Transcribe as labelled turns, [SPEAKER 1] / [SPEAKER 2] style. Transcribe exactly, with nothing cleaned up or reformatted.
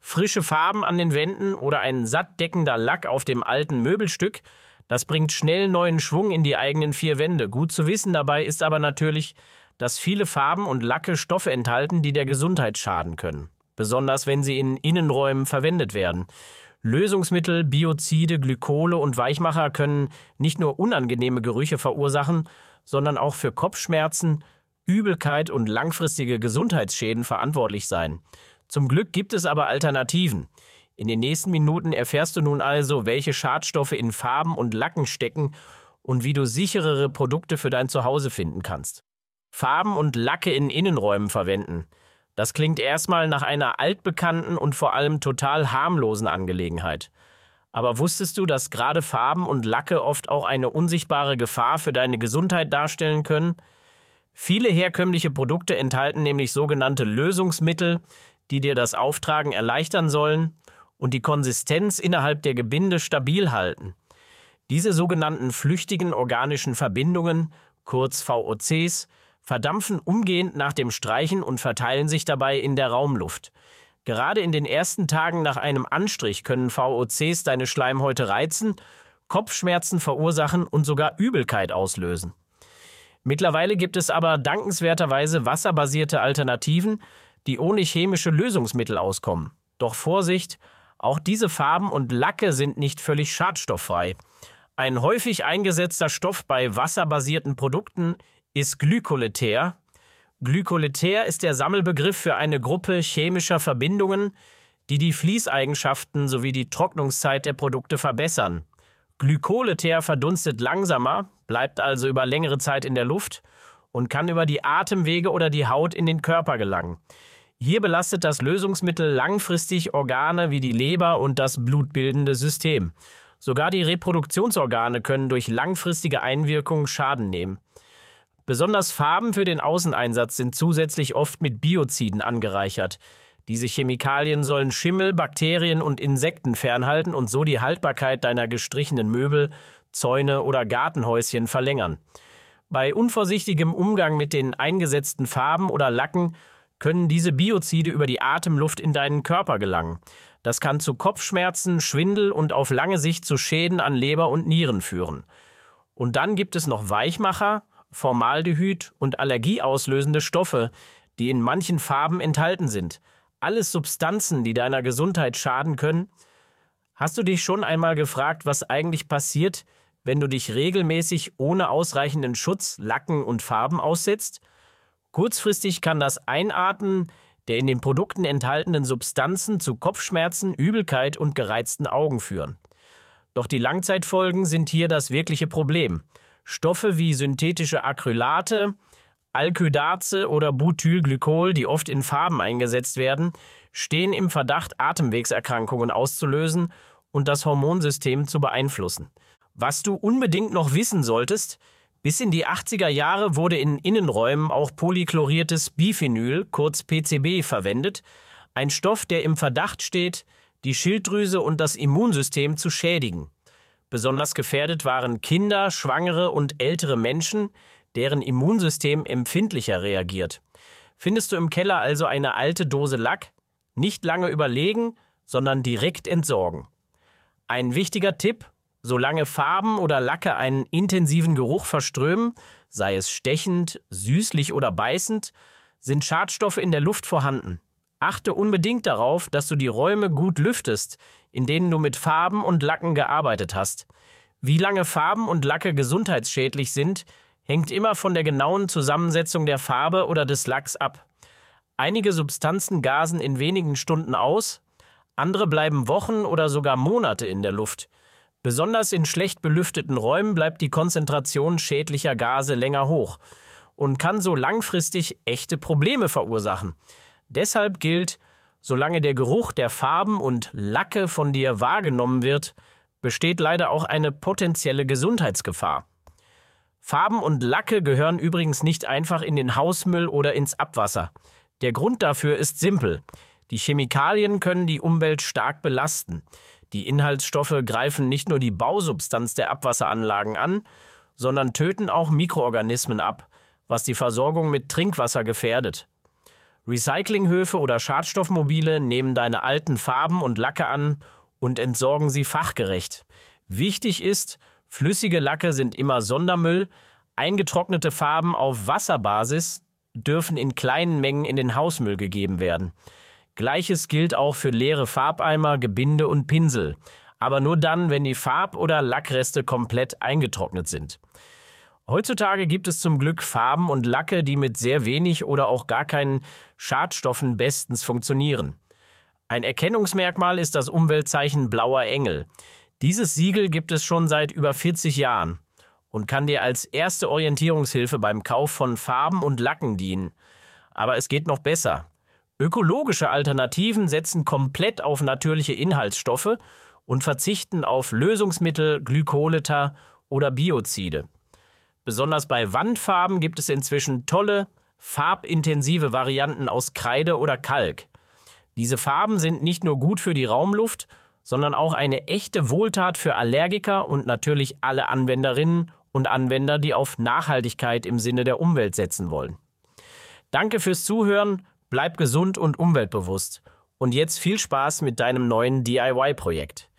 [SPEAKER 1] Frische Farben an den Wänden oder ein sattdeckender Lack auf dem alten Möbelstück, das bringt schnell neuen Schwung in die eigenen vier Wände. Gut zu wissen dabei ist aber natürlich, dass viele Farben und Lacke Stoffe enthalten, die der Gesundheit schaden können. Besonders wenn sie in Innenräumen verwendet werden. Lösungsmittel, Biozide, Glykole und Weichmacher können nicht nur unangenehme Gerüche verursachen, sondern auch für Kopfschmerzen, Übelkeit und langfristige Gesundheitsschäden verantwortlich sein. Zum Glück gibt es aber Alternativen. In den nächsten Minuten erfährst du nun also, welche Schadstoffe in Farben und Lacken stecken und wie du sicherere Produkte für dein Zuhause finden kannst. Farben und Lacke in Innenräumen verwenden. Das klingt erstmal nach einer altbekannten und vor allem total harmlosen Angelegenheit. Aber wusstest du, dass gerade Farben und Lacke oft auch eine unsichtbare Gefahr für deine Gesundheit darstellen können? Viele herkömmliche Produkte enthalten nämlich sogenannte Lösungsmittel, die dir das Auftragen erleichtern sollen und die Konsistenz innerhalb der Gebinde stabil halten. Diese sogenannten flüchtigen organischen Verbindungen, kurz V O Cs, verdampfen umgehend nach dem Streichen und verteilen sich dabei in der Raumluft. Gerade in den ersten Tagen nach einem Anstrich können V O Cs deine Schleimhäute reizen, Kopfschmerzen verursachen und sogar Übelkeit auslösen. Mittlerweile gibt es aber dankenswerterweise wasserbasierte Alternativen, die ohne chemische Lösungsmittel auskommen. Doch Vorsicht, auch diese Farben und Lacke sind nicht völlig schadstofffrei. Ein häufig eingesetzter Stoff bei wasserbasierten Produkten ist Glykoleter. Glykoleter ist der Sammelbegriff für eine Gruppe chemischer Verbindungen, die die Fließeigenschaften sowie die Trocknungszeit der Produkte verbessern. Glykoleter verdunstet langsamer, bleibt also über längere Zeit in der Luft und kann über die Atemwege oder die Haut in den Körper gelangen. Hier belastet das Lösungsmittel langfristig Organe wie die Leber und das blutbildende System. Sogar die Reproduktionsorgane können durch langfristige Einwirkung Schaden nehmen. Besonders Farben für den Außeneinsatz sind zusätzlich oft mit Bioziden angereichert. Diese Chemikalien sollen Schimmel, Bakterien und Insekten fernhalten und so die Haltbarkeit deiner gestrichenen Möbel, Zäune oder Gartenhäuschen verlängern. Bei unvorsichtigem Umgang mit den eingesetzten Farben oder Lacken können diese Biozide über die Atemluft in deinen Körper gelangen. Das kann zu Kopfschmerzen, Schwindel und auf lange Sicht zu Schäden an Leber und Nieren führen. Und dann gibt es noch Weichmacher, Formaldehyd und allergieauslösende Stoffe, die in manchen Farben enthalten sind. Alles Substanzen, die deiner Gesundheit schaden können. Hast du dich schon einmal gefragt, was eigentlich passiert, wenn du dich regelmäßig ohne ausreichenden Schutz, Lacken und Farben aussetzt? Kurzfristig kann das Einatmen der in den Produkten enthaltenen Substanzen zu Kopfschmerzen, Übelkeit und gereizten Augen führen. Doch die Langzeitfolgen sind hier das wirkliche Problem. Stoffe wie synthetische Acrylate, Alkydaze oder Butylglykol, die oft in Farben eingesetzt werden, stehen im Verdacht, Atemwegserkrankungen auszulösen und das Hormonsystem zu beeinflussen. Was du unbedingt noch wissen solltest: Bis in die achtziger Jahre wurde in Innenräumen auch polychloriertes Biphenyl, kurz P C B, verwendet, ein Stoff, der im Verdacht steht, die Schilddrüse und das Immunsystem zu schädigen. Besonders gefährdet waren Kinder, Schwangere und ältere Menschen, deren Immunsystem empfindlicher reagiert. Findest du im Keller also eine alte Dose Lack? Nicht lange überlegen, sondern direkt entsorgen. Ein wichtiger Tipp: Solange Farben oder Lacke einen intensiven Geruch verströmen, sei es stechend, süßlich oder beißend, sind Schadstoffe in der Luft vorhanden. Achte unbedingt darauf, dass du die Räume gut lüftest, in denen du mit Farben und Lacken gearbeitet hast. Wie lange Farben und Lacke gesundheitsschädlich sind, hängt immer von der genauen Zusammensetzung der Farbe oder des Lacks ab. Einige Substanzen gasen in wenigen Stunden aus, andere bleiben Wochen oder sogar Monate in der Luft. Besonders in schlecht belüfteten Räumen bleibt die Konzentration schädlicher Gase länger hoch und kann so langfristig echte Probleme verursachen. Deshalb gilt: Solange der Geruch der Farben und Lacke von dir wahrgenommen wird, besteht leider auch eine potenzielle Gesundheitsgefahr. Farben und Lacke gehören übrigens nicht einfach in den Hausmüll oder ins Abwasser. Der Grund dafür ist simpel: Die Chemikalien können die Umwelt stark belasten. Die Inhaltsstoffe greifen nicht nur die Bausubstanz der Abwasseranlagen an, sondern töten auch Mikroorganismen ab, was die Versorgung mit Trinkwasser gefährdet. Recyclinghöfe oder Schadstoffmobile nehmen deine alten Farben und Lacke an und entsorgen sie fachgerecht. Wichtig ist, flüssige Lacke sind immer Sondermüll, eingetrocknete Farben auf Wasserbasis dürfen in kleinen Mengen in den Hausmüll gegeben werden. Gleiches gilt auch für leere Farbeimer, Gebinde und Pinsel, aber nur dann, wenn die Farb- oder Lackreste komplett eingetrocknet sind. Heutzutage gibt es zum Glück Farben und Lacke, die mit sehr wenig oder auch gar keinen Schadstoffen bestens funktionieren. Ein Erkennungsmerkmal ist das Umweltzeichen Blauer Engel. Dieses Siegel gibt es schon seit über vierzig Jahren und kann dir als erste Orientierungshilfe beim Kauf von Farben und Lacken dienen. Aber es geht noch besser. Ökologische Alternativen setzen komplett auf natürliche Inhaltsstoffe und verzichten auf Lösungsmittel, Glykoleta oder Biozide. Besonders bei Wandfarben gibt es inzwischen tolle, farbintensive Varianten aus Kreide oder Kalk. Diese Farben sind nicht nur gut für die Raumluft, sondern auch eine echte Wohltat für Allergiker und natürlich alle Anwenderinnen und Anwender, die auf Nachhaltigkeit im Sinne der Umwelt setzen wollen. Danke fürs Zuhören, bleib gesund und umweltbewusst. Und jetzt viel Spaß mit deinem neuen D I Y-Projekt.